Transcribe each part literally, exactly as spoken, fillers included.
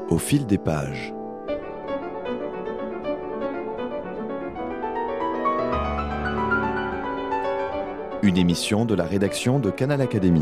Au fil des pages. Une émission de la rédaction de Canal Académie.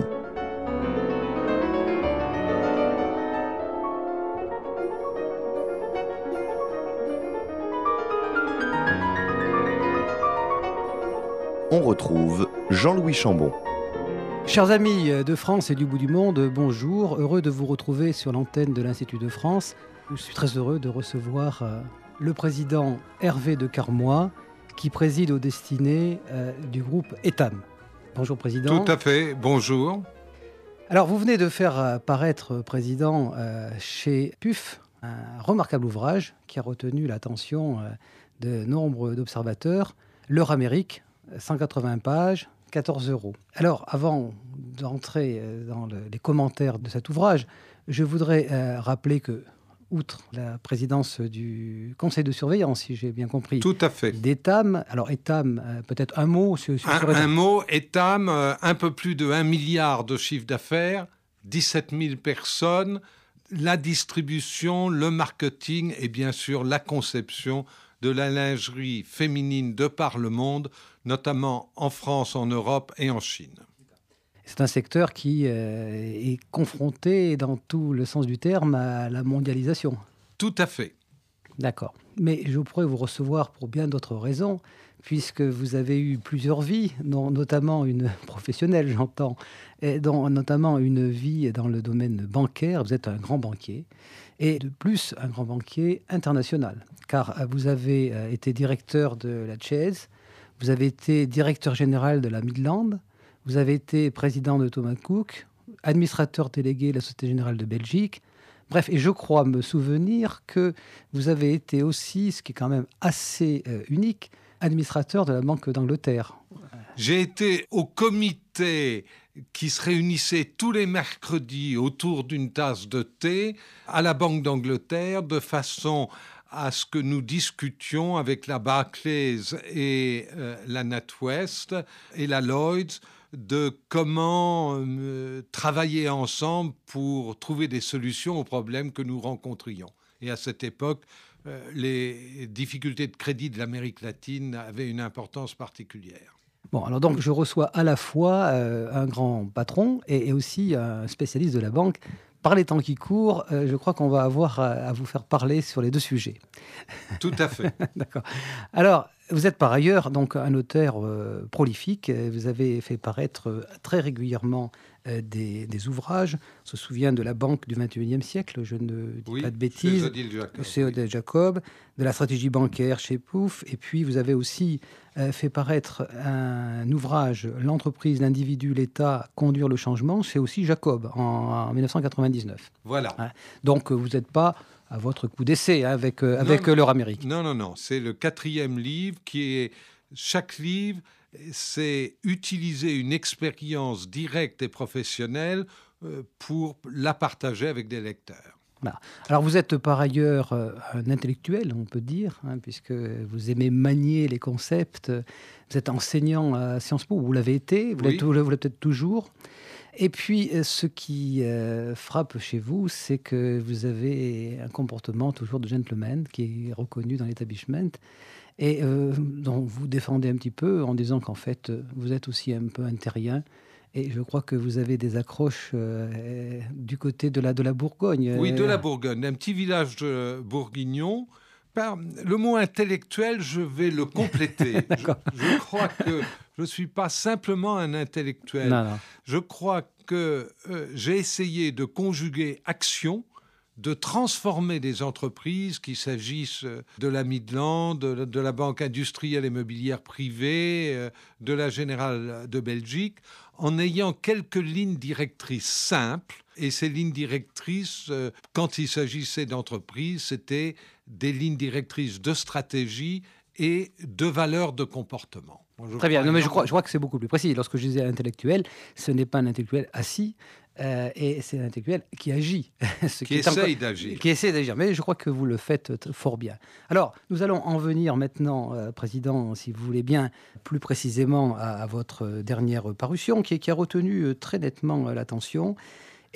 On retrouve Jean-Louis Chambon. Chers amis de France et du bout du monde, bonjour. Heureux de vous retrouver sur l'antenne de l'Institut de France. Je suis très heureux de recevoir euh, le président Hervé de Carmois, qui préside aux destinées euh, du groupe Etam. Bonjour président. Tout à fait, bonjour. Alors vous venez de faire euh, paraître, président, euh, chez P U F, un remarquable ouvrage qui a retenu l'attention euh, de nombre d'observateurs, L'heure Amérique, cent quatre-vingts pages, quatorze euros. Alors, avant d'entrer dans le, les commentaires de cet ouvrage, je voudrais euh, rappeler que, outre la présidence du conseil de surveillance, si j'ai bien compris, tout à fait, d'Etam, alors Etam, euh, peut-être un mot sur, sur un, sur Etam. Un mot, Etam, euh, un peu plus de un milliard de chiffre d'affaires, dix-sept mille personnes, la distribution, le marketing et bien sûr la conception de la lingerie féminine de par le monde, notamment en France, en Europe et en Chine. C'est un secteur qui euh, est confronté, dans tout le sens du terme, à la mondialisation. Tout à fait. D'accord. Mais je pourrais vous recevoir pour bien d'autres raisons, puisque vous avez eu plusieurs vies, dont notamment une professionnelle, j'entends, et dont notamment une vie dans le domaine bancaire. Vous êtes un grand banquier, et de plus, un grand banquier international, car vous avez été directeur de la Chase, vous avez été directeur général de la Midland, vous avez été président de Thomas Cook, administrateur délégué de la Société Générale de Belgique. Bref, et je crois me souvenir que vous avez été aussi, ce qui est quand même assez euh, unique, administrateur de la Banque d'Angleterre. J'ai été au comité qui se réunissait tous les mercredis autour d'une tasse de thé à la Banque d'Angleterre de façon à ce que nous discutions avec la Barclays et euh, la NatWest et la Lloyds de comment euh, travailler ensemble pour trouver des solutions aux problèmes que nous rencontrions. Et à cette époque, euh, les difficultés de crédit de l'Amérique latine avaient une importance particulière. Bon, alors donc je reçois à la fois euh, un grand patron et, et aussi un spécialiste de la banque. Par les temps qui courent, euh, je crois qu'on va avoir à, à vous faire parler sur les deux sujets. Tout à fait. D'accord. Alors, vous êtes par ailleurs donc un auteur euh, prolifique. Vous avez fait paraître euh, très régulièrement euh, des, des ouvrages. On se souvient de la banque du vingt et unième siècle, je ne dis oui, pas de bêtises. C'est Odile Jacob. C'est Odile Jacob, de la stratégie bancaire chez P U F. Et puis, vous avez aussi euh, fait paraître un ouvrage, L'entreprise, l'individu, l'État, conduire le changement. C'est aussi Jacob, en, en dix-neuf cent quatre-vingt-dix-neuf. Voilà. Hein. Donc, vous n'êtes pas à votre coup d'essai hein, avec, euh, avec non, L'heure Amérique. Non, non, non. C'est le quatrième livre qui est... Chaque livre, c'est utiliser une expérience directe et professionnelle euh, pour la partager avec des lecteurs. Voilà. Alors, vous êtes par ailleurs euh, un intellectuel, on peut dire, hein, puisque vous aimez manier les concepts. Vous êtes enseignant à Sciences Po, vous l'avez été, vous oui. l'êtes, vous l'êtes peut-être toujours. Et puis, ce qui euh, frappe chez vous, c'est que vous avez un comportement toujours de gentleman qui est reconnu dans l'établissement et euh, dont vous défendez un petit peu en disant qu'en fait, vous êtes aussi un peu un terrien. Et je crois que vous avez des accroches euh, du côté de la, de la Bourgogne. Oui, de la Bourgogne, d'un petit village de bourguignon. Par le mot intellectuel, je vais le compléter. je, je crois que je ne suis pas simplement un intellectuel. Non, non. Je crois que euh, j'ai essayé de conjuguer action, de transformer des entreprises, qu'il s'agisse de la Midland, de, de la Banque industrielle et mobilière privée, euh, de la Générale de Belgique, en ayant quelques lignes directrices simples. Et ces lignes directrices, euh, quand il s'agissait d'entreprises, c'était des lignes directrices de stratégie et de valeurs de comportement. Moi, Très bien, non, mais je crois, je crois que c'est beaucoup plus précis. Lorsque je disais intellectuel, ce n'est pas un intellectuel assis, euh, et c'est un intellectuel qui agit. ce qui, qui essaye encore, d'agir. Qui essaie d'agir, mais je crois que vous le faites fort bien. Alors, nous allons en venir maintenant, euh, Président, si vous voulez bien, plus précisément à, à votre dernière parution, qui, qui a retenu très nettement l'attention. Et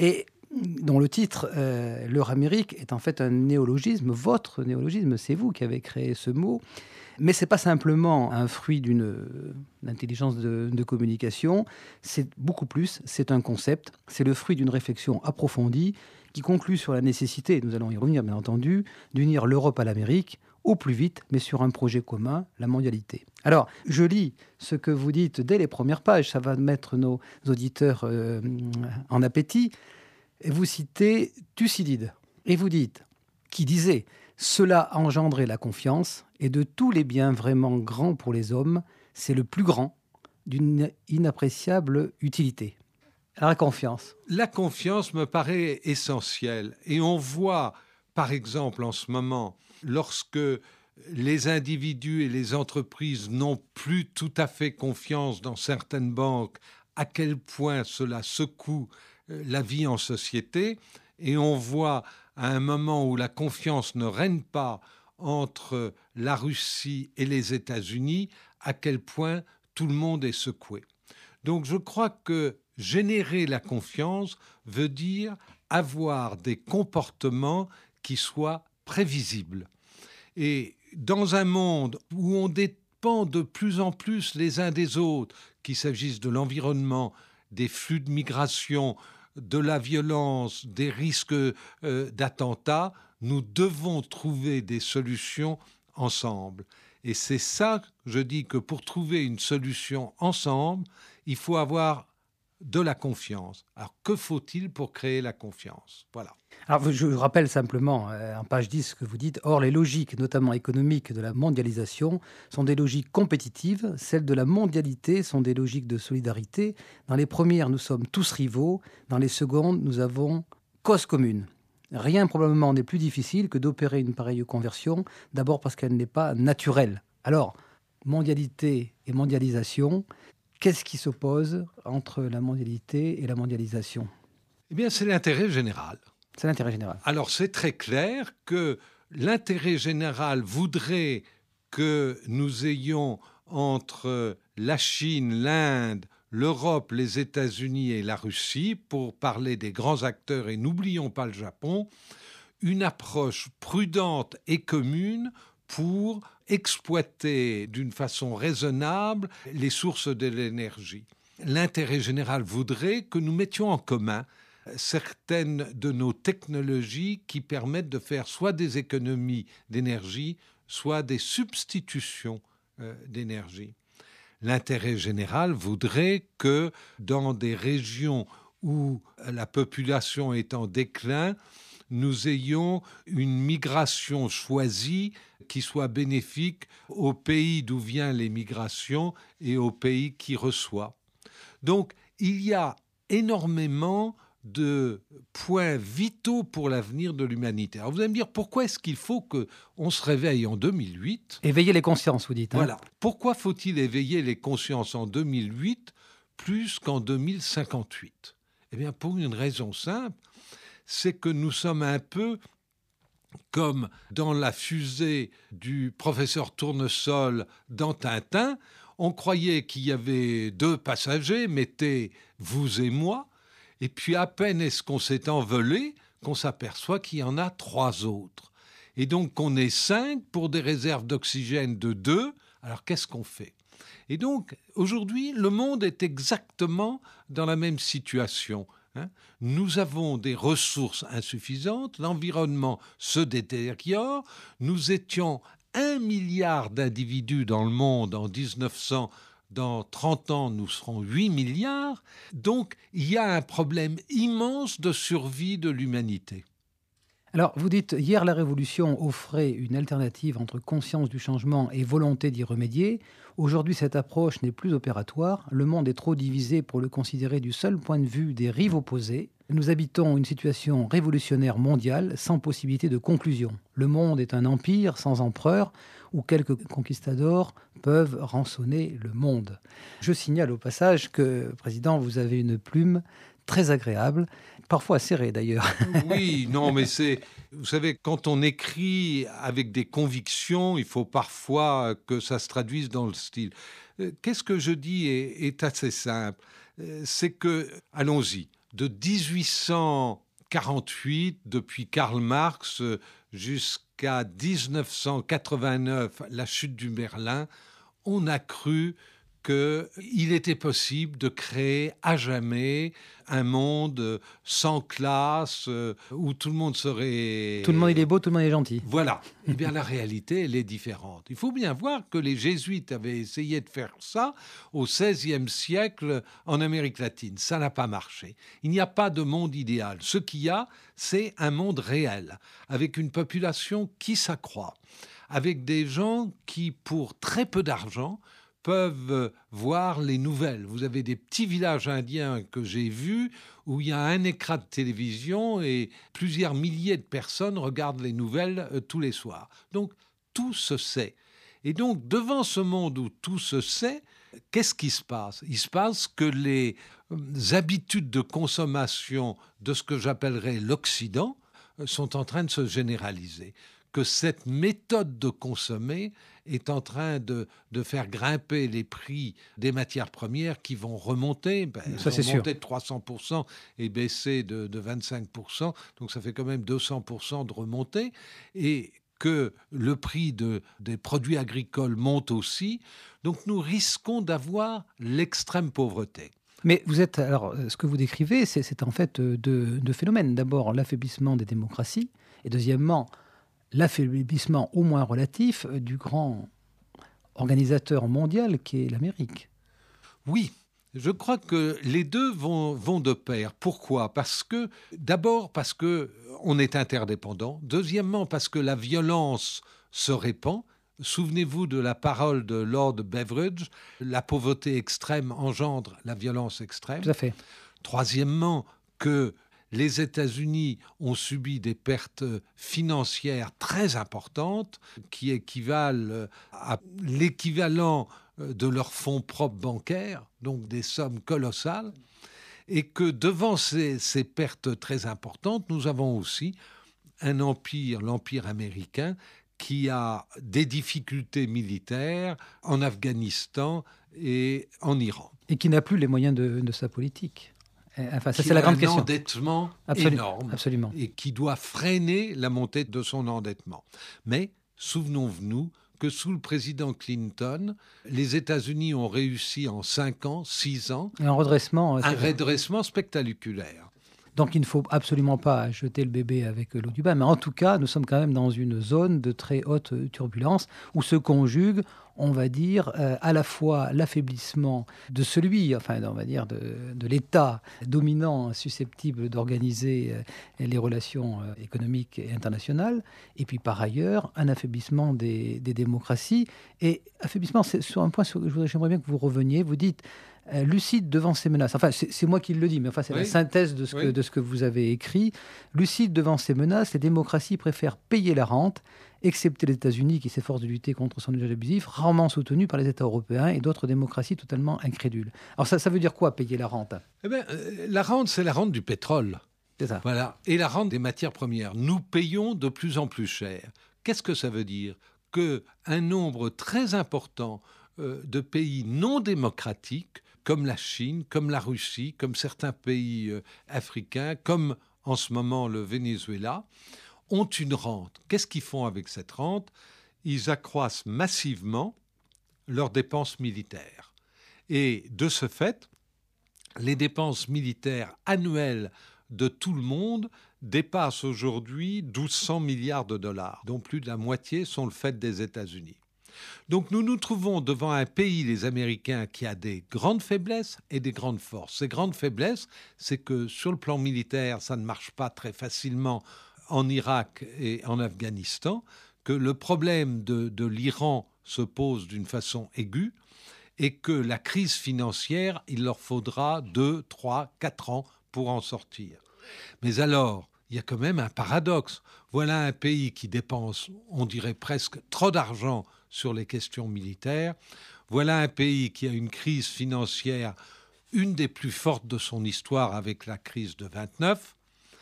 dont le titre, euh, l'Euro-Amérique, est en fait un néologisme, votre néologisme, c'est vous qui avez créé ce mot. Mais ce n'est pas simplement un fruit d'une euh, intelligence de, de communication, c'est beaucoup plus, c'est un concept, c'est le fruit d'une réflexion approfondie qui conclut sur la nécessité, nous allons y revenir bien entendu, d'unir l'Europe à l'Amérique au plus vite, mais sur un projet commun, la mondialité. Alors, je lis ce que vous dites dès les premières pages, ça va mettre nos auditeurs euh, en appétit. Vous citez Thucydide et vous dites, qui disait « Cela a engendré la confiance et de tous les biens vraiment grands pour les hommes, c'est le plus grand d'une inappréciable utilité. » La confiance. La confiance me paraît essentielle. Et on voit, par exemple, en ce moment, lorsque les individus et les entreprises n'ont plus tout à fait confiance dans certaines banques, à quel point cela secoue la vie en société. Et on voit à un moment où la confiance ne règne pas entre la Russie et les États-Unis, à quel point tout le monde est secoué. Donc je crois que générer la confiance veut dire avoir des comportements qui soient prévisibles. Et dans un monde où on dépend de plus en plus les uns des autres, qu'il s'agisse de l'environnement, des flux de migration, de la violence, des risques euh, d'attentats, nous devons trouver des solutions ensemble. Et c'est ça, je dis que pour trouver une solution ensemble, il faut avoir de la confiance. Alors, que faut-il pour créer la confiance ? Voilà. Alors, je rappelle simplement, euh, en page dix, ce que vous dites. Or, les logiques, notamment économiques, de la mondialisation sont des logiques compétitives. Celles de la mondialité sont des logiques de solidarité. Dans les premières, nous sommes tous rivaux. Dans les secondes, nous avons cause commune. Rien probablement n'est plus difficile que d'opérer une pareille conversion, d'abord parce qu'elle n'est pas naturelle. Alors, mondialité et mondialisation, qu'est-ce qui s'oppose entre la mondialité et la mondialisation ? Eh bien, c'est l'intérêt général. C'est l'intérêt général. Alors, c'est très clair que l'intérêt général voudrait que nous ayons entre la Chine, l'Inde, l'Europe, les États-Unis et la Russie, pour parler des grands acteurs, et n'oublions pas le Japon, une approche prudente et commune pour exploiter d'une façon raisonnable les sources de l'énergie. L'intérêt général voudrait que nous mettions en commun certaines de nos technologies qui permettent de faire soit des économies d'énergie, soit des substitutions euh, d'énergie. L'intérêt général voudrait que dans des régions où la population est en déclin, nous ayons une migration choisie qui soit bénéfique au pays d'où viennent les migrations et au pays qui reçoit. Donc, il y a énormément de points vitaux pour l'avenir de l'humanité. Alors vous allez me dire, pourquoi est-ce qu'il faut qu'on se réveille en deux mille huit ? Éveiller les consciences, vous dites. Hein ? Voilà. Pourquoi faut-il éveiller les consciences en deux mille huit plus qu'en deux mille cinquante-huit ? Eh bien, pour une raison simple, c'est que nous sommes un peu comme dans la fusée du professeur Tournesol dans Tintin. On croyait qu'il y avait deux passagers, mettez vous et moi. Et puis à peine est-ce qu'on s'est envolé qu'on s'aperçoit qu'il y en a trois autres. Et donc qu'on est cinq pour des réserves d'oxygène de deux. Alors qu'est-ce qu'on fait ? Et donc aujourd'hui, le monde est exactement dans la même situation. Hein ? Nous avons des ressources insuffisantes, l'environnement se détériore. Nous étions un milliard d'individus dans le monde en dix-neuf cents. Dans trente ans, nous serons huit milliards. Donc, il y a un problème immense de survie de l'humanité. Alors, vous dites, hier, la Révolution offrait une alternative entre conscience du changement et volonté d'y remédier. Aujourd'hui, cette approche n'est plus opératoire. Le monde est trop divisé pour le considérer du seul point de vue des rives opposées. Nous habitons une situation révolutionnaire mondiale sans possibilité de conclusion. Le monde est un empire sans empereur où quelques conquistadors peuvent rançonner le monde. Je signale au passage que, Président, vous avez une plume très agréable, parfois serrée d'ailleurs. Oui, non, mais c'est... Vous savez, quand on écrit avec des convictions, il faut parfois que ça se traduise dans le style. Qu'est-ce que je dis est, est assez simple. C'est que, allons-y, de dix-huit cent quarante-huit, depuis Karl Marx jusqu'à dix-neuf cent quatre-vingt-neuf, la chute du Berlin, on a cru qu'il était possible de créer à jamais un monde sans classe, où tout le monde serait... Tout le monde il est beau, tout le monde est gentil. Voilà. Eh bien, la réalité, elle est différente. Il faut bien voir que les jésuites avaient essayé de faire ça au seizième siècle en Amérique latine. Ça n'a pas marché. Il n'y a pas de monde idéal. Ce qu'il y a, c'est un monde réel, avec une population qui s'accroît, avec des gens qui, pour très peu d'argent, peuvent voir les nouvelles. Vous avez des petits villages indiens que j'ai vus où il y a un écran de télévision et plusieurs milliers de personnes regardent les nouvelles euh, tous les soirs. Donc, tout se sait. Et donc, devant ce monde où tout se sait, qu'est-ce qui se passe ? Il se passe que les euh, habitudes de consommation de ce que j'appellerais l'Occident euh, sont en train de se généraliser. Que cette méthode de consommer est en train de, de faire grimper les prix des matières premières qui vont remonter. Ben, ça, c'est vont monter sûr. de trois cents pour cent et baisser de, de vingt-cinq pour cent. Donc, ça fait quand même deux cents pour cent de remontée. Et que le prix de, des produits agricoles monte aussi. Donc, nous risquons d'avoir l'extrême pauvreté. Mais vous êtes, alors, ce que vous décrivez, c'est, c'est en fait deux, deux phénomènes. D'abord, l'affaiblissement des démocraties. Et deuxièmement, l'affaiblissement au moins relatif du grand organisateur mondial qui est l'Amérique. Oui, je crois que les deux vont, vont de pair. Pourquoi ? Parce que, d'abord, parce qu'on est interdépendant. Deuxièmement, parce que la violence se répand. Souvenez-vous de la parole de Lord Beveridge, la pauvreté extrême engendre la violence extrême. Tout à fait. Troisièmement, que les États-Unis ont subi des pertes financières très importantes qui équivalent à l'équivalent de leurs fonds propres bancaires, donc des sommes colossales, et que devant ces, ces pertes très importantes, nous avons aussi un empire, l'empire américain, qui a des difficultés militaires en Afghanistan et en Iran. Et qui n'a plus les moyens de, de sa politique. Enfin, ça, qui c'est la grande a question. Un endettement Absolument, énorme absolument. et qui doit freiner la montée de son endettement. Mais souvenons-nous que sous le président Clinton, les États-Unis ont réussi en cinq ans, six ans, Et un redressement. un redressement spectaculaire. Donc il ne faut absolument pas jeter le bébé avec l'eau du bain, mais en tout cas, nous sommes quand même dans une zone de très haute turbulence où se conjugue, on va dire, euh, à la fois l'affaiblissement de celui, enfin on va dire de, de l'État dominant susceptible d'organiser euh, les relations euh, économiques et internationales, et puis par ailleurs un affaiblissement des, des démocraties. Et affaiblissement, c'est sur un point sur lequel j'aimerais bien que vous reveniez, vous dites euh, lucide devant ces menaces. Enfin, c'est, c'est moi qui le dis, mais enfin c'est oui. la synthèse de ce, oui. que, de ce que vous avez écrit. Lucide devant ces menaces, les démocraties préfèrent payer la rente, excepté les États-Unis qui s'efforcent de lutter contre son usage abusif, rarement soutenu par les États européens et d'autres démocraties totalement incrédules. Alors ça, ça veut dire quoi, payer la rente ? Eh bien, euh, la rente, c'est la rente du pétrole. C'est ça. Voilà. Et la rente des matières premières. Nous payons de plus en plus cher. Qu'est-ce que ça veut dire ? Qu'un nombre très important euh, de pays non démocratiques, comme la Chine, comme la Russie, comme certains pays euh, africains, comme en ce moment le Venezuela, ont une rente. Qu'est-ce qu'ils font avec cette rente ? Ils accroissent massivement leurs dépenses militaires. Et de ce fait, les dépenses militaires annuelles de tout le monde dépassent aujourd'hui mille deux cents milliards de dollars, dont plus de la moitié sont le fait des États-Unis. Donc nous nous trouvons devant un pays, les Américains, qui a des grandes faiblesses et des grandes forces. Ces grandes faiblesses, c'est que sur le plan militaire, ça ne marche pas très facilement en Irak et en Afghanistan, que le problème de, de l'Iran se pose d'une façon aiguë et que la crise financière, il leur faudra deux, trois, quatre ans pour en sortir. Mais alors, il y a quand même un paradoxe. Voilà un pays qui dépense, on dirait presque trop d'argent sur les questions militaires. Voilà un pays qui a une crise financière, une des plus fortes de son histoire avec la crise de vingt-neuf.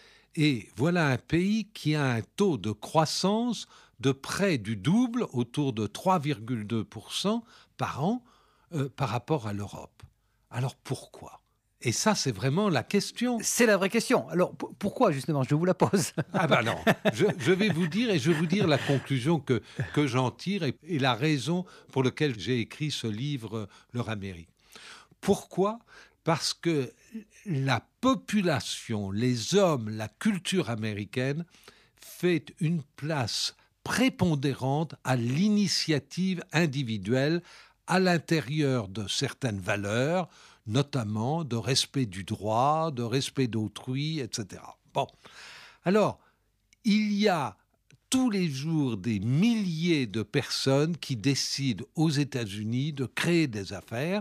Et voilà un pays qui a un taux de croissance de près du double, autour de trois virgule deux pour cent par an, euh, par rapport à l'Europe. Alors pourquoi ? Et ça, c'est vraiment la question. C'est la vraie question. Alors, p- pourquoi, justement? Je vous la pose. Ah ben non, je, je vais vous dire, et je vais vous dire la conclusion que, que j'en tire et, et la raison pour laquelle j'ai écrit ce livre, Leur Amérique. Pourquoi? Parce que la population, les hommes, la culture américaine fait une place prépondérante à l'initiative individuelle à l'intérieur de certaines valeurs, notamment de respect du droit, de respect d'autrui, et cetera. Bon, alors, il y a tous les jours des milliers de personnes qui décident aux États-Unis de créer des affaires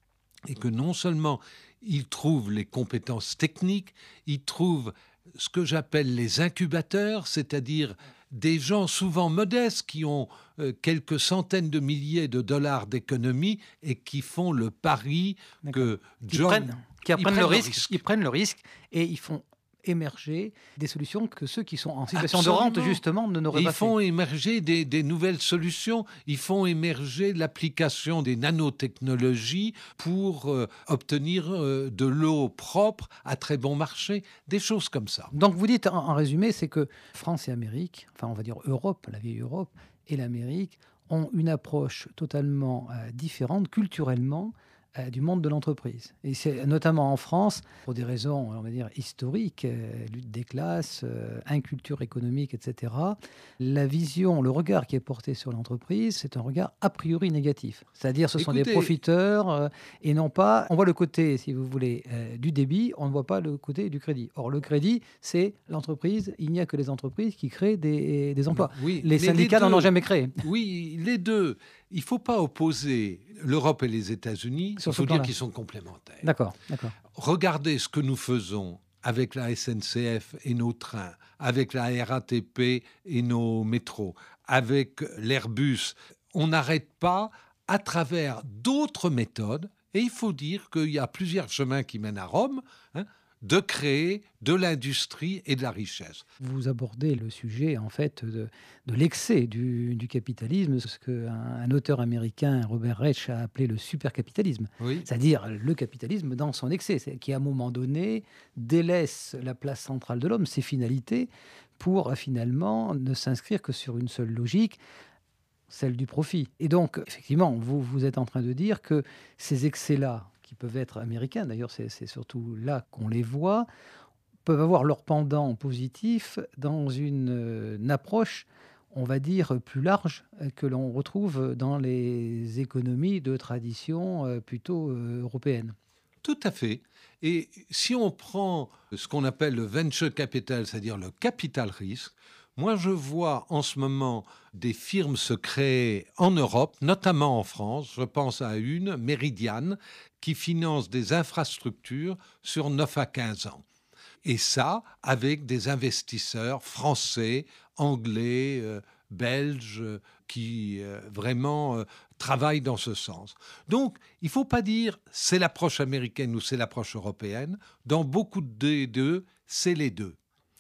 et que non seulement ils trouvent les compétences techniques, ils trouvent ce que j'appelle les incubateurs, c'est-à-dire des gens souvent modestes qui ont euh, quelques centaines de milliers de dollars d'économie et qui font le pari D'accord. que Qui John... prennent, qui ils prennent le le risque, risque. ils prennent le risque et ils font émerger des solutions que ceux qui sont en situation Absolument. de rente, justement, ne n'auraient Ils pas font fait. émerger des, des nouvelles solutions. Ils font émerger l'application des nanotechnologies pour euh, obtenir euh, de l'eau propre à très bon marché, des choses comme ça. Donc, vous dites, en, en résumé, c'est que France et Amérique, enfin, on va dire Europe, la vieille Europe, et l'Amérique ont une approche totalement euh, différente, culturellement, euh, du monde de l'entreprise. Et c'est notamment en France, pour des raisons, on va dire, historiques, euh, lutte des classes, euh, inculture économique, et cetera, la vision, le regard qui est porté sur l'entreprise, c'est un regard a priori négatif. C'est-à-dire, ce sont Écoutez, des profiteurs euh, et non pas... On voit le côté, si vous voulez, euh, du débit, on ne voit pas le côté du crédit. Or, le crédit, c'est l'entreprise. Il n'y a que les entreprises qui créent des, des emplois. Oui, Les mais syndicats les n'en deux- ont jamais créé. Oui, les deux. Il ne faut pas opposer l'Europe et les États-Unis. Sur Il ce faut dire plan-là. qu'ils sont complémentaires. D'accord, d'accord. Regardez ce que nous faisons avec la S N C F et nos trains, avec la R A T P et nos métros, avec l'Airbus. On n'arrête pas à travers d'autres méthodes, et il faut dire qu'il y a plusieurs chemins qui mènent à Rome, hein, de créer de l'industrie et de la richesse. Vous abordez le sujet, en fait, de, de l'excès du, du capitalisme, ce qu'un un auteur américain, Robert Reich, a appelé le supercapitalisme. Oui. C'est-à-dire le capitalisme dans son excès, c'est- qui, à un moment donné, délaisse la place centrale de l'homme, ses finalités, pour euh, finalement ne s'inscrire que sur une seule logique, celle du profit. Et donc, effectivement, vous, vous êtes en train de dire que ces excès-là, qui peuvent être américains, d'ailleurs c'est c'est surtout là qu'on les voit, peuvent avoir leur pendant positif dans une, euh, une approche, on va dire, plus large euh, que l'on retrouve dans les économies de tradition euh, plutôt euh, européenne. Tout à fait. Et si on prend ce qu'on appelle le venture capital, c'est-à-dire le capital risque, moi je vois en ce moment des firmes se créer en Europe, notamment en France. Je pense à une, Meridian, qui finance des infrastructures sur neuf à quinze ans. Et ça, avec des investisseurs français, anglais, euh, belges, euh, qui euh, vraiment euh, travaillent dans ce sens. Donc, il ne faut pas dire c'est l'approche américaine ou c'est l'approche européenne. Dans beaucoup des deux, c'est les deux.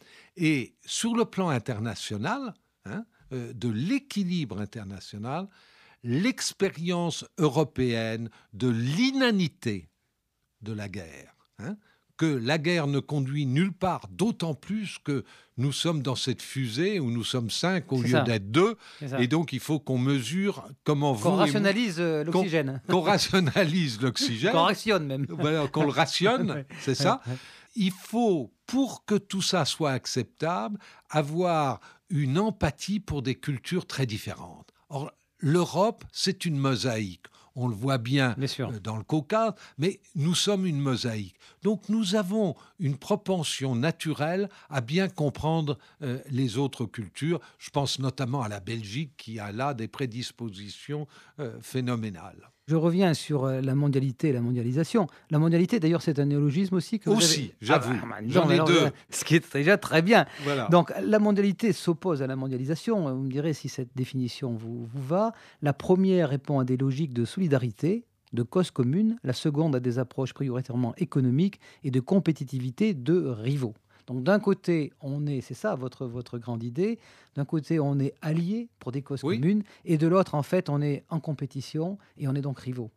Et sur le plan international, hein, euh, de l'équilibre international, l'expérience européenne de l'inanité de la guerre, hein, que la guerre ne conduit nulle part, d'autant plus que nous sommes dans cette fusée où nous sommes cinq au C'est lieu ça. d'être deux, C'est ça. et donc il faut qu'on mesure comment vous Qu'on et moi- rationalise euh, l'oxygène, qu'on rationalise l'oxygène, qu'on rationne même. voilà, qu'on le rationne, Ouais. c'est ça. Ouais, ouais. Il faut, pour que tout ça soit acceptable, avoir une empathie pour des cultures très différentes. Or, l'Europe, c'est une mosaïque. On le voit bien, Bien sûr. euh, dans le Caucase, mais nous sommes une mosaïque. Donc nous avons une propension naturelle à bien comprendre euh, les autres cultures. Je pense notamment à la Belgique qui a là des prédispositions euh, phénoménales. Je reviens sur euh, la mondialité et la mondialisation. La mondialité, d'ailleurs, c'est un néologisme aussi que vous Aussi, avez... j'avoue. Ah bah, J'en non, ai alors, deux. euh, Ce qui est déjà très bien. Voilà. Donc, la mondialité s'oppose à la mondialisation. Vous me direz si cette définition vous, vous va. La première répond à des logiques de solidarité, de cause commune. La seconde a des approches prioritairement économiques et de compétitivité de rivaux. Donc, d'un côté, on est, c'est ça votre, votre grande idée, d'un côté, on est alliés pour des causes Oui. communes, et de l'autre, en fait, on est en compétition et on est donc rivaux.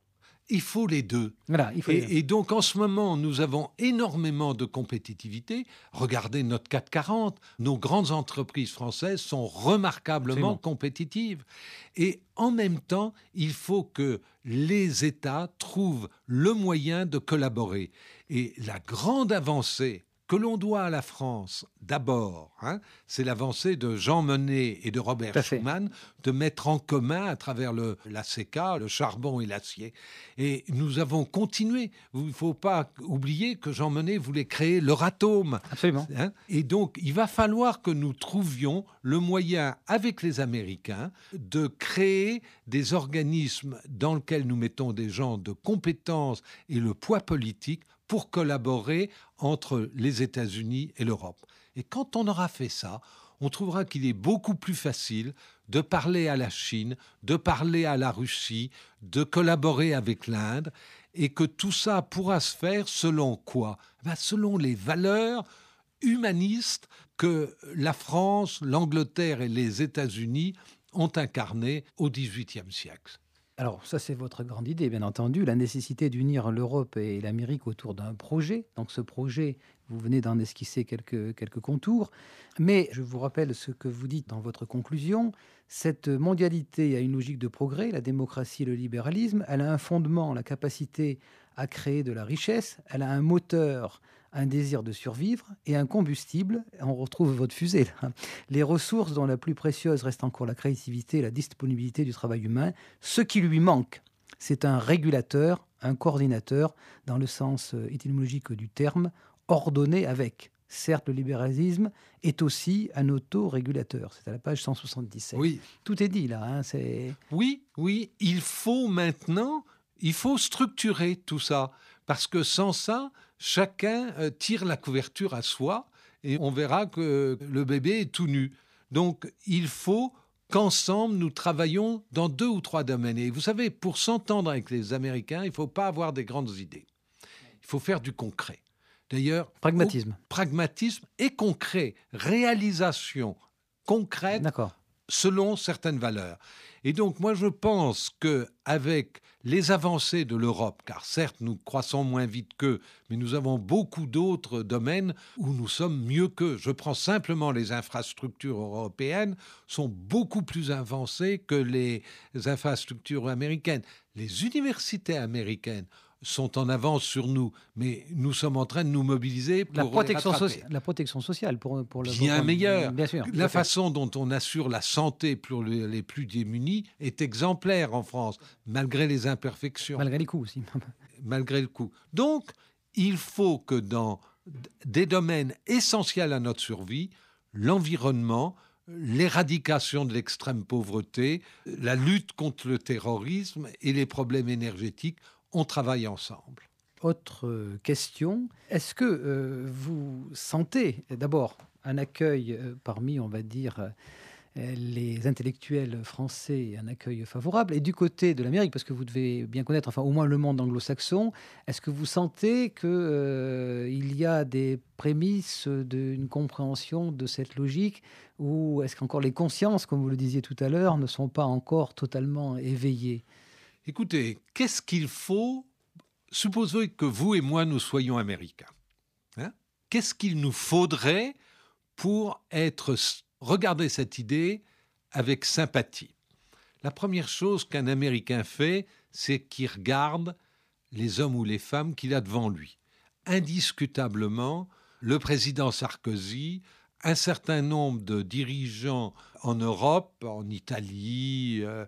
Il faut les deux. Voilà, il faut les deux. Et, et donc, en ce moment, nous avons énormément de compétitivité. Regardez notre C A C quarante. Nos grandes entreprises françaises sont remarquablement Absolument. compétitives. Et en même temps, il faut que les États trouvent le moyen de collaborer. Et la grande avancée que l'on doit à la France, d'abord, hein, c'est l'avancée de Jean Monnet et de Robert Schuman de mettre en commun, à travers le, l'A C K, le charbon et l'acier. Et nous avons continué. Il ne faut pas oublier que Jean Monnet voulait créer l'Euratom. Absolument. Hein, et donc, il va falloir que nous trouvions le moyen, avec les Américains, de créer des organismes dans lesquels nous mettons des gens de compétences et le poids politique pour collaborer entre les États-Unis et l'Europe. Et quand on aura fait ça, on trouvera qu'il est beaucoup plus facile de parler à la Chine, de parler à la Russie, de collaborer avec l'Inde, et que tout ça pourra se faire selon quoi ? Ben, selon les valeurs humanistes que la France, l'Angleterre et les États-Unis ont incarnées au dix-huitième siècle. Alors ça, c'est votre grande idée, bien entendu, la nécessité d'unir l'Europe et l'Amérique autour d'un projet. Donc ce projet, vous venez d'en esquisser quelques, quelques contours. Mais je vous rappelle ce que vous dites dans votre conclusion. Cette mondialité a une logique de progrès, la démocratie et le libéralisme. Elle a un fondement, la capacité à créer de la richesse. Elle a un moteur, un désir de survivre et un combustible. On retrouve votre fusée là. Les ressources dont la plus précieuse reste encore la créativité et la disponibilité du travail humain. Ce qui lui manque, c'est un régulateur, un coordinateur, dans le sens étymologique du terme, ordonné avec. Certes, le libéralisme est aussi un autorégulateur. C'est à la page cent soixante-dix-sept. Oui. Tout est dit là. Hein, c'est... Oui, oui, il faut maintenant, il faut structurer tout ça. Parce que sans ça, chacun euh, tire la couverture à soi et on verra que le bébé est tout nu. Donc, il faut qu'ensemble, nous travaillions dans deux ou trois domaines. Et vous savez, pour s'entendre avec les Américains, il ne faut pas avoir des grandes idées. Il faut faire du concret. D'ailleurs, pragmatisme. Pragmatisme et concret. Réalisation concrète. D'accord. Selon certaines valeurs. Et donc, moi, je pense qu'avec les avancées de l'Europe, car certes, nous croissons moins vite qu'eux, mais nous avons beaucoup d'autres domaines où nous sommes mieux qu'eux. Je prends simplement les infrastructures européennes, sont beaucoup plus avancées que les infrastructures américaines. Les universités américaines sont en avance sur nous, mais nous sommes en train de nous mobiliser pour la protection, les soci- la protection sociale pour, pour le bien meilleure. Bien sûr. La façon dont on assure la santé pour les, les plus démunis est exemplaire en France, malgré les imperfections. Malgré les coûts aussi. Malgré le coût. Donc, il faut que dans des domaines essentiels à notre survie, l'environnement, l'éradication de l'extrême pauvreté, la lutte contre le terrorisme et les problèmes énergétiques, on travaille ensemble. Autre question, est-ce que euh, vous sentez d'abord un accueil euh, parmi, on va dire, euh, les intellectuels français, un accueil favorable, et du côté de l'Amérique, parce que vous devez bien connaître, enfin au moins le monde anglo-saxon, est-ce que vous sentez qu'il euh, y a des prémices d'une compréhension de cette logique, ou est-ce qu'encore les consciences, comme vous le disiez tout à l'heure, ne sont pas encore totalement éveillées ? Écoutez, qu'est-ce qu'il faut ? Supposons que vous et moi, nous soyons américains. Hein ? Qu'est-ce qu'il nous faudrait pour être, regarder cette idée avec sympathie ? La première chose qu'un Américain fait, c'est qu'il regarde les hommes ou les femmes qu'il a devant lui. Indiscutablement, le président Sarkozy, un certain nombre de dirigeants en Europe, en Italie, euh,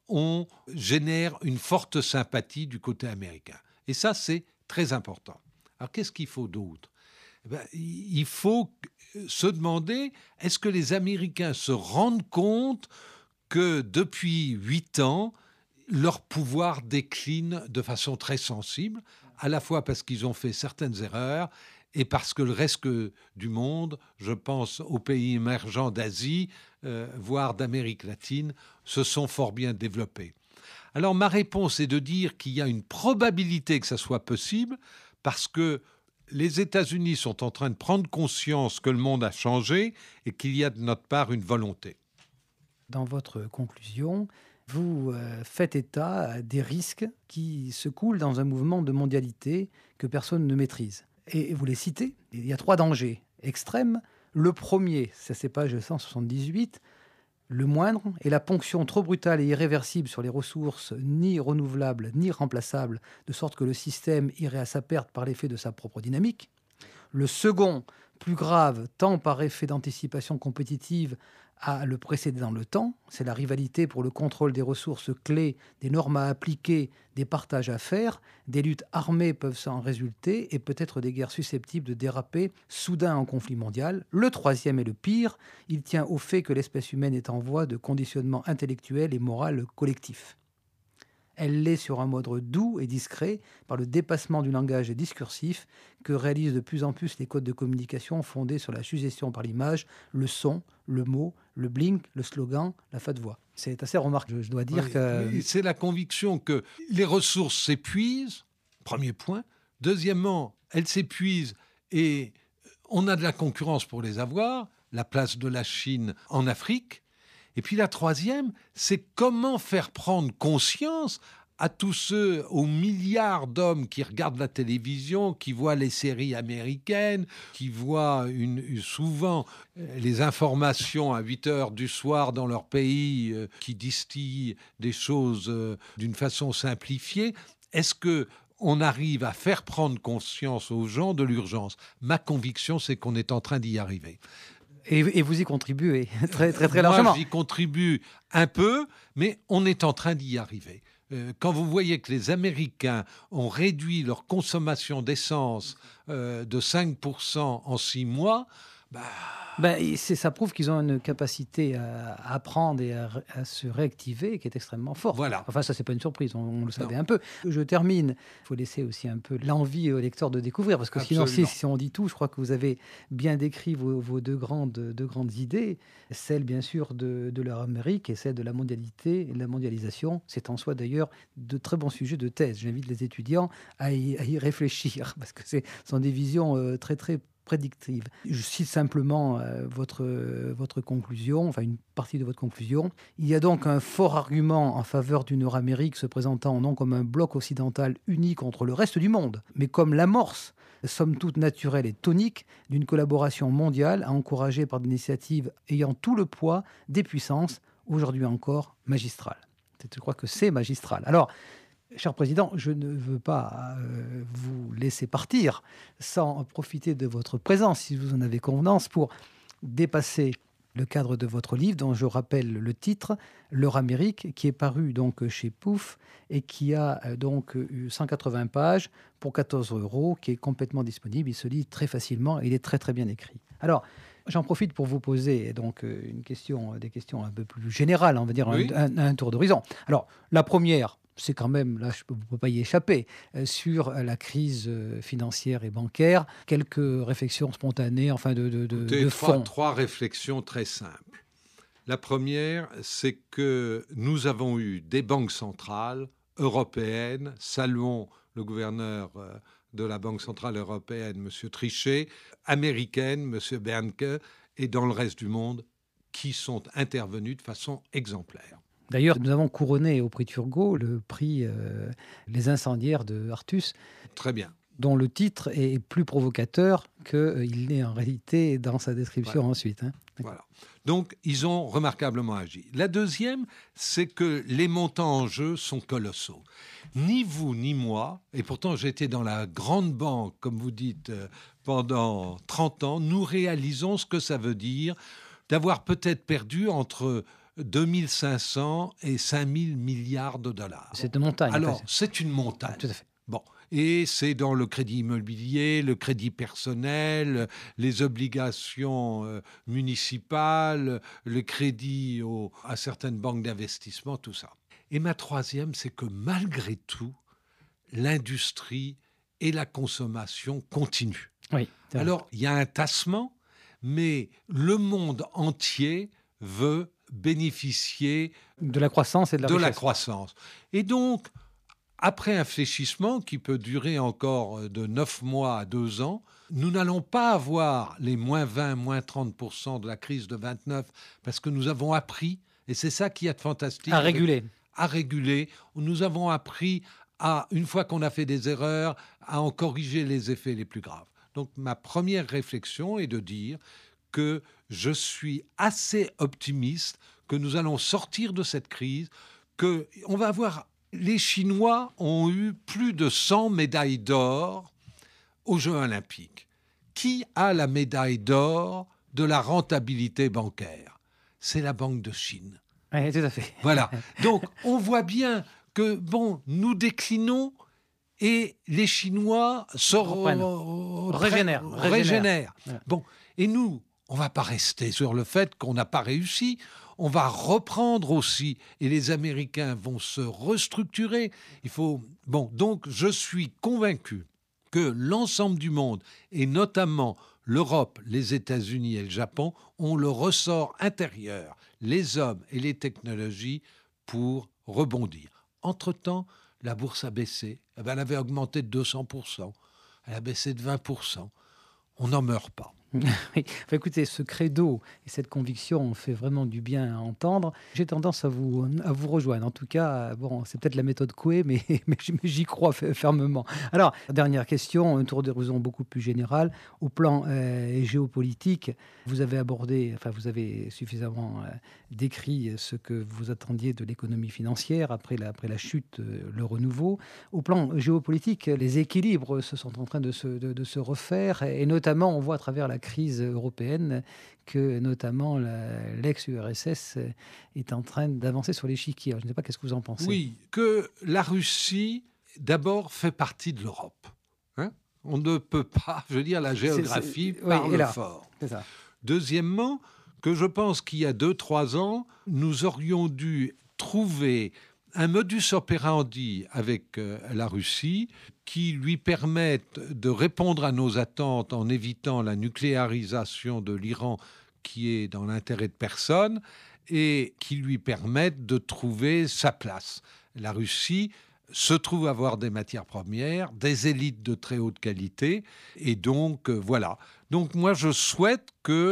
on génère une forte sympathie du côté américain. Et ça, c'est très important. Alors, qu'est-ce qu'il faut d'autre ? Eh bien, il faut se demander, est-ce que les Américains se rendent compte que depuis huit ans, leur pouvoir décline de façon très sensible, à la fois parce qu'ils ont fait certaines erreurs et parce que le reste du monde, je pense aux pays émergents d'Asie, euh, voire d'Amérique latine, se sont fort bien développés. Alors ma réponse est de dire qu'il y a une probabilité que ça soit possible parce que les États-Unis sont en train de prendre conscience que le monde a changé et qu'il y a de notre part une volonté. Dans votre conclusion, vous euh, faites état des risques qui se coulent dans un mouvement de mondialité que personne ne maîtrise. Et vous les citez, il y a trois dangers extrêmes. Le premier, ça c'est page cent soixante-dix-huit, le moindre est la ponction trop brutale et irréversible sur les ressources ni renouvelables ni remplaçables, de sorte que le système irait à sa perte par l'effet de sa propre dynamique. Le second, plus grave, tant par effet d'anticipation compétitive à le précéder dans le temps, c'est la rivalité pour le contrôle des ressources clés, des normes à appliquer, des partages à faire. Des luttes armées peuvent s'en résulter et peut-être des guerres susceptibles de déraper soudain en conflit mondial. Le troisième est le pire, il tient au fait que l'espèce humaine est en voie de conditionnement intellectuel et moral collectif. Elle l'est sur un mode doux et discret par le dépassement du langage discursif que réalisent de plus en plus les codes de communication fondés sur la suggestion par l'image, le son, le mot, le blink, le slogan, la fa de voix. C'est assez remarquable, je dois dire oui, que... C'est la conviction que les ressources s'épuisent, premier point. Deuxièmement, elles s'épuisent et on a de la concurrence pour les avoir, la place de la Chine en Afrique. Et puis la troisième, c'est comment faire prendre conscience à tous ceux, aux milliards d'hommes qui regardent la télévision, qui voient les séries américaines, qui voient une, une, souvent les informations à huit heures du soir dans leur pays, euh, qui distillent des choses euh, d'une façon simplifiée. Est-ce que on arrive à faire prendre conscience aux gens de l'urgence? Ma conviction, c'est qu'on est en train d'y arriver. Et, et vous y contribuez très, très, très largement. Moi, j'y contribue un peu, mais on est en train d'y arriver. Euh, quand vous voyez que les Américains ont réduit leur consommation d'essence euh, de cinq pour cent en six mois, bah... Ben, c'est, ça prouve qu'ils ont une capacité à apprendre et à, à se réactiver qui est extrêmement forte. Voilà. Enfin, ça, c'est pas une surprise, on, on le savait non. un peu. Je termine. Il faut laisser aussi un peu l'envie au lecteur de découvrir, parce que Absolument. sinon, si, si on dit tout, je crois que vous avez bien décrit vos, vos deux, grandes, deux grandes idées, celle, bien sûr, de, de l'Amérique et celle de la mondialité et de la mondialisation. C'est en soi, d'ailleurs, de très bons sujets de thèse. J'invite les étudiants à y, à y réfléchir, parce que ce sont des visions euh, très, très prédictive. Je cite simplement euh, votre, euh, votre conclusion, enfin une partie de votre conclusion. Il y a donc un fort argument en faveur d'une Nord-Amérique se présentant non comme un bloc occidental uni contre le reste du monde, mais comme l'amorce, somme toute naturelle et tonique, d'une collaboration mondiale encouragée par des initiatives ayant tout le poids des puissances, aujourd'hui encore magistrales. Je crois que c'est magistral. Alors, cher Président, je ne veux pas euh, vous laisser partir sans profiter de votre présence, si vous en avez convenance, pour dépasser le cadre de votre livre, dont je rappelle le titre, Leur Amérique, qui est paru donc chez Pouf et qui a euh, donc eu cent quatre-vingts pages pour quatorze euros, qui est complètement disponible. Il se lit très facilement et il est très très bien écrit. Alors, j'en profite pour vous poser donc une question, des questions un peu plus générales, on va dire oui. un, un, un tour d'horizon. Alors, la première, c'est quand même, là, je ne peux pas y échapper, euh, sur la crise euh, financière et bancaire. Quelques réflexions spontanées, enfin de, de, de, de fond. Trois, trois réflexions très simples. La première, c'est que nous avons eu des banques centrales européennes, saluons le gouverneur euh, de la Banque centrale européenne, M. Trichet, américaine, M. Bernanke, et dans le reste du monde, qui sont intervenus de façon exemplaire. D'ailleurs, nous avons couronné au prix Turgot le prix euh, Les Incendiaires de Artus. Très bien. Dont le titre est plus provocateur qu'il euh, n'est en réalité dans sa description voilà. ensuite. Hein. Voilà. Donc, ils ont remarquablement agi. La deuxième, c'est que les montants en jeu sont colossaux. Ni vous, ni moi, et pourtant j'étais dans la grande banque, comme vous dites, euh, pendant trente ans, nous réalisons ce que ça veut dire d'avoir peut-être perdu entre deux mille cinq cents et cinq mille milliards de dollars. C'est une montagne. Alors, c'est une montagne. Ah, tout à fait. Bon. Et c'est dans le crédit immobilier, le crédit personnel, les obligations euh, municipales, le crédit au, à certaines banques d'investissement, tout ça. Et ma troisième, c'est que malgré tout, l'industrie et la consommation continuent. Oui, alors, il y a un tassement, mais le monde entier veut bénéficier de la croissance et de la de richesse. la croissance. Et donc, après un fléchissement qui peut durer encore de neuf mois à deux ans, nous n'allons pas avoir les moins vingt, moins trente pour cent de la crise de vingt-neuf parce que nous avons appris, et c'est ça qui est fantastique, à réguler. à réguler. Nous avons appris, à, une fois qu'on a fait des erreurs, à en corriger les effets les plus graves. Donc ma première réflexion est de dire que je suis assez optimiste que nous allons sortir de cette crise, qu'on va avoir... Les Chinois ont eu plus de cent médailles d'or aux Jeux olympiques. Qui a la médaille d'or de la rentabilité bancaire? C'est la Banque de Chine. Oui, tout à fait. Voilà. Donc, on voit bien que, bon, nous déclinons et les Chinois se re- régénèrent. régénèrent. régénèrent. Ouais. Bon, et nous, on ne va pas rester sur le fait qu'on n'a pas réussi. On va reprendre aussi, et les Américains vont se restructurer. Il faut... Bon, donc, je suis convaincu que l'ensemble du monde, et notamment l'Europe, les États-Unis et le Japon, ont le ressort intérieur, les hommes et les technologies pour rebondir. Entre-temps, la bourse a baissé. Elle avait augmenté de deux cents pour cent. Elle a baissé de vingt pour cent. On n'en meurt pas. Oui. Enfin, écoutez, ce credo et cette conviction fait vraiment du bien à entendre. J'ai tendance à vous, à vous rejoindre. En tout cas, bon, c'est peut-être la méthode Coué, mais, mais j'y crois fermement. Alors, dernière question, un tour d'horizon beaucoup plus général. Au plan euh, géopolitique, vous avez abordé, enfin, vous avez suffisamment euh, décrit ce que vous attendiez de l'économie financière après la, après la chute, euh, le renouveau. Au plan géopolitique, les équilibres se sont en train de se, de, de se refaire, et notamment, on voit à travers la crise européenne que notamment la, l'ex-U R S S est en train d'avancer sur l'échiquier. Alors, je ne sais pas, qu'est-ce que vous en pensez? Oui, que la Russie, d'abord, fait partie de l'Europe. Hein? On ne peut pas, je veux dire, la géographie c'est, c'est, parle oui, là, fort. C'est ça. Deuxièmement, que je pense qu'il y a deux, trois ans, nous aurions dû trouver un modus operandi avec euh, la Russie qui lui permette de répondre à nos attentes en évitant la nucléarisation de l'Iran qui est dans l'intérêt de personne et qui lui permette de trouver sa place. La Russie se trouve avoir des matières premières, des élites de très haute qualité et donc euh, voilà. Donc moi je souhaite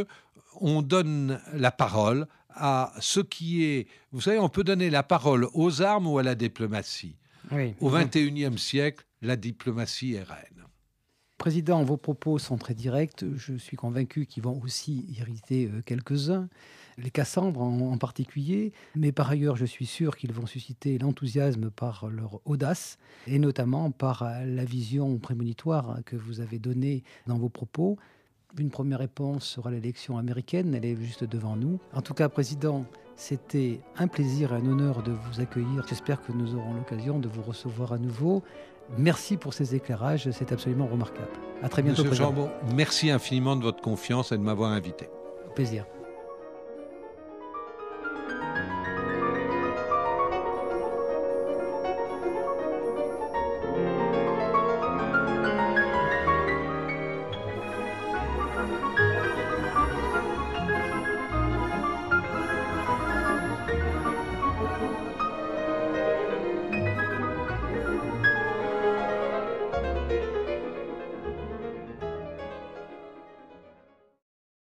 qu'on donne la parole à ce qui est... Vous savez, on peut donner la parole aux armes ou à la diplomatie. Oui. Au vingt et unième siècle, la diplomatie est reine. Président, vos propos sont très directs. Je suis convaincu qu'ils vont aussi irriter quelques-uns, les Cassandres en, en particulier. Mais par ailleurs, je suis sûr qu'ils vont susciter l'enthousiasme par leur audace et notamment par la vision prémonitoire que vous avez donnée dans vos propos. Une première réponse sera l'élection américaine, elle est juste devant nous. En tout cas, Président, c'était un plaisir et un honneur de vous accueillir. J'espère que nous aurons l'occasion de vous recevoir à nouveau. Merci pour ces éclairages, c'est absolument remarquable. À très bientôt, Monsieur Président. Chambon, merci infiniment de votre confiance et de m'avoir invité. Au plaisir.